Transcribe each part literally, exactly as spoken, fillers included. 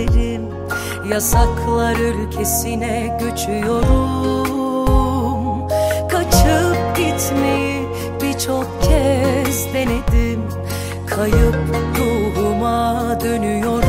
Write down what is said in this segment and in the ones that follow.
giderim. Yasaklar ülkesine göçüyorum. Kaçıp gitmeyi birçok kez denedim. Kayıp ruhuma dönüyorum.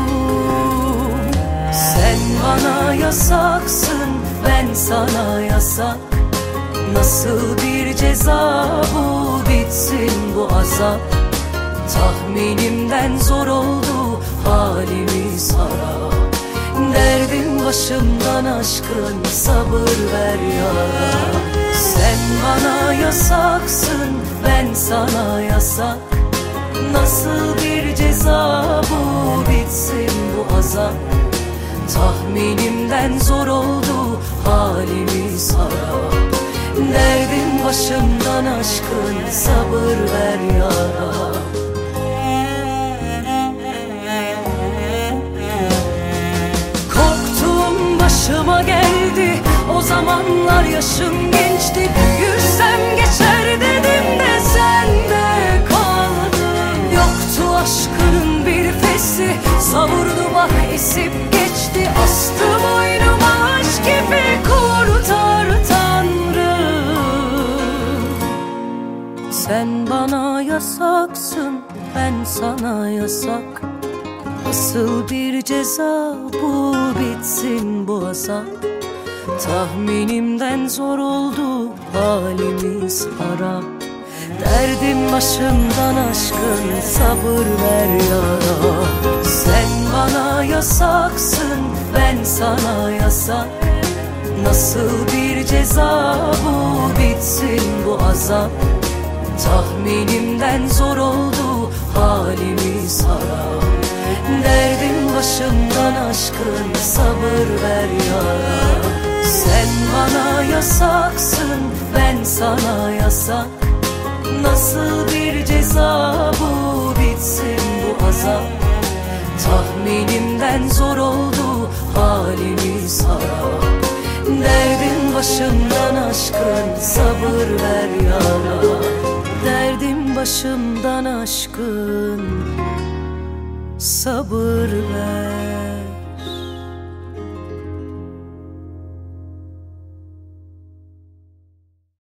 Sen bana yasaksın, ben sana yasak. Nasıl bir ceza bu, bitsin bu azap. Tahminimden zor oldu halimiz harap. Derdim başımdan aşkın, sabır ver ya. Sen bana yasaksın, ben sana yasak. Nasıl bir ceza bu, bitsin bu azap. Tahminimden zor oldu halimiz harap. Derdim başımdan aşkın, sabır ver ya. Korktuğum başıma geldi, o zamanlar yaşım gençti. Büyürsem geçer dedim de sende kaldım. Yoktu aşkının bir fesi, savurdu bak esip geçti. Astı boynuma aşk gibi, kurtar Tanrım. Sen bana yasaksın, ben sana yasak. Nasıl bir ceza bu, bitsin bu azap. Tahminimden zor oldu halimiz harap. Derdim başımdan aşkın, sabır ver ya. Sen bana yasaksın, ben sana yasak. Nasıl bir ceza bu, bitsin bu azap. Tahminimden zor oldu halimiz harap. Derdim başımdan aşkın, sabır ver ya. Sen bana yasaksın, ben sana yasak. Nasıl bir ceza bu, bitsin bu azap. Tahminimden zor oldu halimiz harap. Derdim başımdan aşkın, sabır ver ya. Derdim başımdan aşkın, sabır ver.